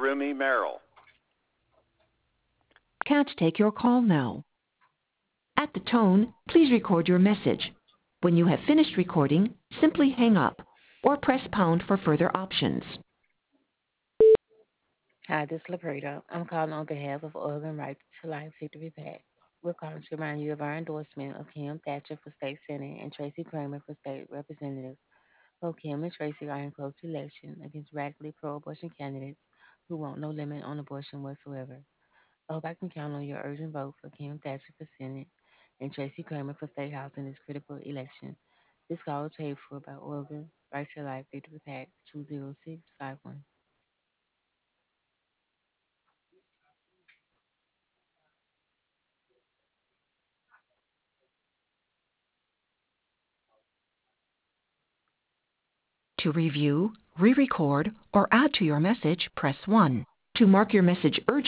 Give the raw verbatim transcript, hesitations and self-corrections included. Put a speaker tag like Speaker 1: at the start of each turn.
Speaker 1: Remy Merrill.
Speaker 2: Can't take your call now. At the tone, please record your message. When you have finished recording, simply hang up or press pound for further options.
Speaker 3: Hi, this is Lapreta. I'm calling on behalf of Oregon Right to Life Victory PAC. We're calling to remind you of our endorsement of Kim Thatcher for state senate and Tracy Kramer for state representative. Both Kim and Tracy are in close election against radically pro-abortion candidates who want no limit on abortion whatsoever. I hope I can count on your urgent vote for Kim Thatcher for Senate and Tracy Kramer for State House in this critical election. This call is paid for by Oregon Right to Life Victory PAC two zero six five one.
Speaker 2: To review, re-record, or add to your message, press one. To mark your message urgent,